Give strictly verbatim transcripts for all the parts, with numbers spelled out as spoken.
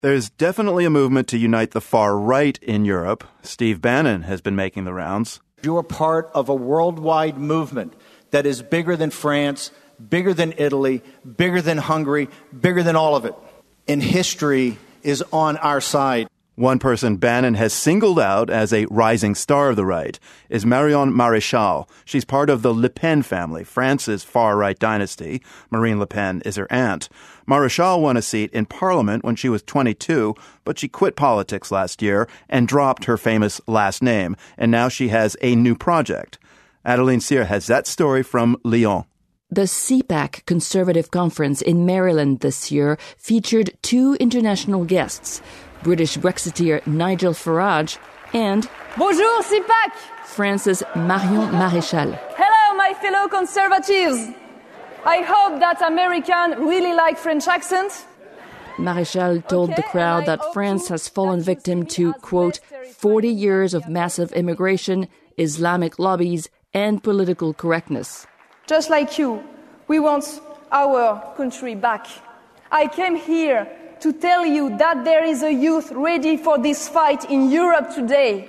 There's definitely a movement to unite the far right in Europe. Steve Bannon has been making the rounds. You're part of a worldwide movement that is bigger than France, bigger than Italy, bigger than Hungary, bigger than all of it. And history is on our side. One person Bannon has singled out as a rising star of the right is Marion Maréchal. She's part of the Le Pen family, France's far-right dynasty. Marine Le Pen is her aunt. Maréchal won a seat in Parliament when she was twenty-two, but she quit politics last year and dropped her famous last name, and now she has a new project. Adeline Cyr has that story from Lyon. The C PAC Conservative Conference in Maryland this year featured two international guests, British Brexiteer Nigel Farage and Bonjour C PAC! France's Marion Maréchal. Hello, my fellow conservatives. I hope that Americans really like French accent. Maréchal told okay, the crowd that France has fallen victim to, quote, forty years of massive immigration, Islamic lobbies, and political correctness. Just like you, we want our country back. I came here to tell you that there is a youth ready for this fight in Europe today.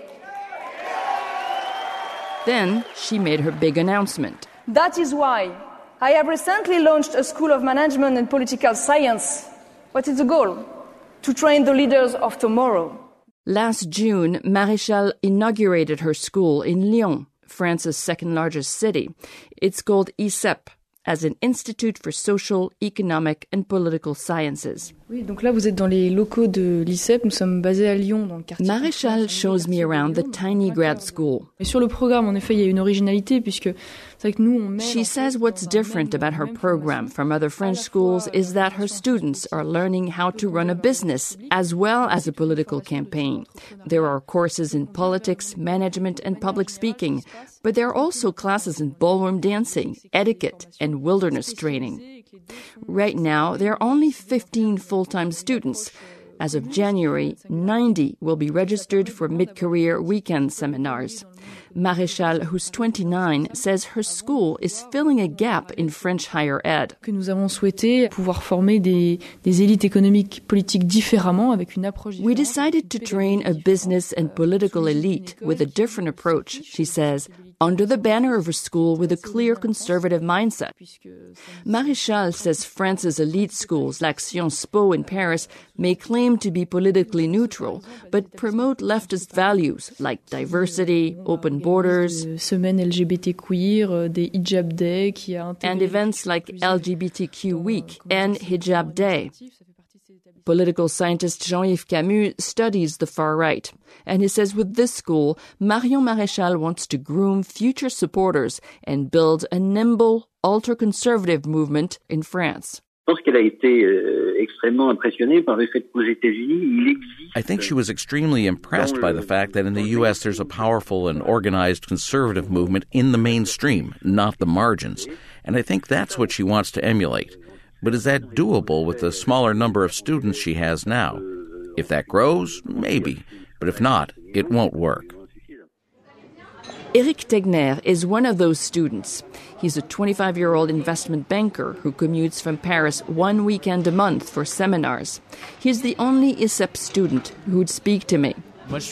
Then she made her big announcement. That is why I have recently launched a School of Management and Political Science. What is the goal? To train the leaders of tomorrow. Last June, Maréchal inaugurated her school in Lyon, France's second largest city. It's called I S E P, as an Institute for Social, Economic and Political Sciences. Oui, donc là vous êtes dans les locaux de l'I S E P. Nous sommes basés à Lyon, dans le quartier. Maréchal shows me around the tiny grad school. Et sur le programme, en effet, il y a une originalité puisque c'est vrai que nous on met. She says what's different about her program from other French schools is that her students are learning how to run a business as well as a political campaign. There are courses in politics, management and public speaking, but there are also classes in ballroom dancing, etiquette and wilderness training. Right now, there are only fifteen full-time students. As of January, ninety will be registered for mid-career weekend seminars. Maréchal, who's twenty-nine, says her school is filling a gap in French higher ed. Que nous avons souhaité pouvoir former des, des élites économiques politiques différemment, avec une approche différente. We decided to train a business and political elite with a different approach, she says, under the banner of a school with a clear conservative mindset. Maréchal says France's elite schools like Sciences Po in Paris may claim to be politically neutral, but promote leftist values like diversity, open borders, Semaine L G B T queer, des hijab day, qui a and events like L G B T Q Week and Hijab Day. Political scientist Jean-Yves Camus studies the far right, and he says with this school, Marion Maréchal wants to groom future supporters and build a nimble, ultra-conservative movement in France. I think she was extremely impressed by the fact that in the U S there's a powerful and organized conservative movement in the mainstream, not the margins. And I think that's what she wants to emulate. But is that doable with the smaller number of students she has now? If that grows, maybe. But if not, it won't work. Eric Tegner is one of those students. He's a twenty-five-year-old investment banker who commutes from Paris one weekend a month for seminars. He's the only I S E P student who'd speak to me.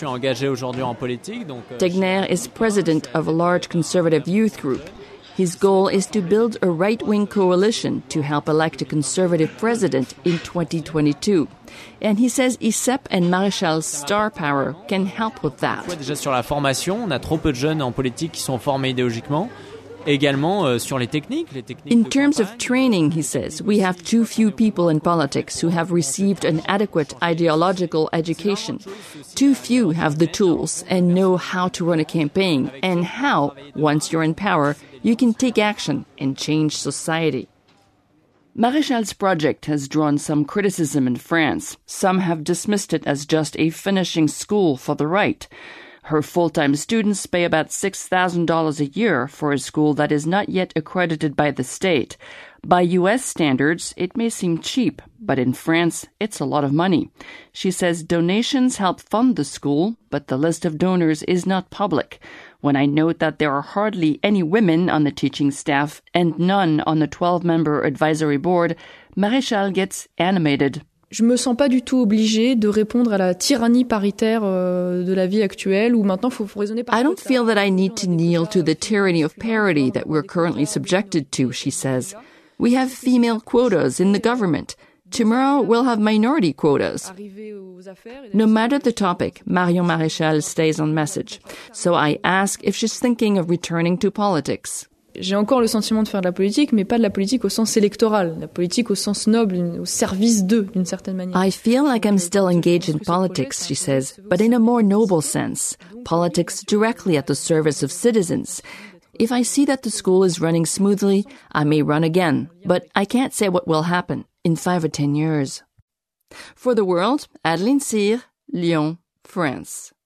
Tegner is president of a large conservative youth group. His goal is to build a right-wing coalition to help elect a conservative president in twenty twenty-two. And he says I S E P and Maréchal's star power can help with that. Déjà sur la formation, on a trop peu de jeunes en politique qui sont formés idéologiquement. Également euh, sur les techniques, les techniques. In terms of training, he says, we have too few people in politics who have received an adequate ideological education. Too few have the tools and know how to run a campaign and how, once you're in power, you can take action and change society. Maréchal's project has drawn some criticism in France. Some have dismissed it as just a finishing school for the right. Her full-time students pay about six thousand dollars a year for a school that is not yet accredited by the state. By U S standards, it may seem cheap, but in France, it's a lot of money. She says donations help fund the school, but the list of donors is not public. When I note that there are hardly any women on the teaching staff and none on the twelve-member advisory board, Maréchal gets animated. Je me sens pas du tout obligée de répondre à la tyrannie paritaire euh, de la vie actuelle où maintenant faut, faut raisonner par I don't feel that I need to kneel to the tyranny of parity that we're currently subjected to, she says. We have female quotas in the government. Tomorrow we'll have minority quotas. No matter the topic, Marion Maréchal stays on message. So I ask if she's thinking of returning to politics. J'ai encore le sentiment de faire de la politique, mais pas de la politique au sens électoral, la politique au sens noble, au service d'eux, d'une certaine manière. I feel like I'm still engaged in politics, she says, but in a more noble sense. Politics directly at the service of citizens. If I see that the school is running smoothly, I may run again, but I can't say what will happen in five or ten years. For The World, Adeline Cyr, Lyon, France.